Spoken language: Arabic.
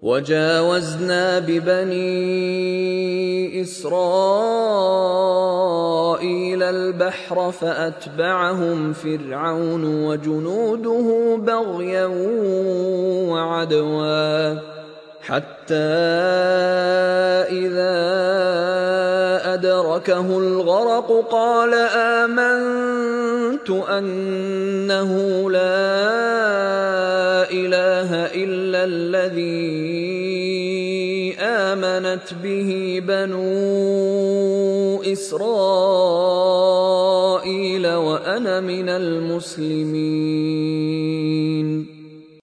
وجاوزنا ببني إسرائيل البحر فأتبعهم فرعون وجنوده بغيا وعدوا حتى إذا أدركه الغرق قال آمنت أنه لا إله إلا الذي آمنت به بنو إسرائيل وأنا من المسلمين.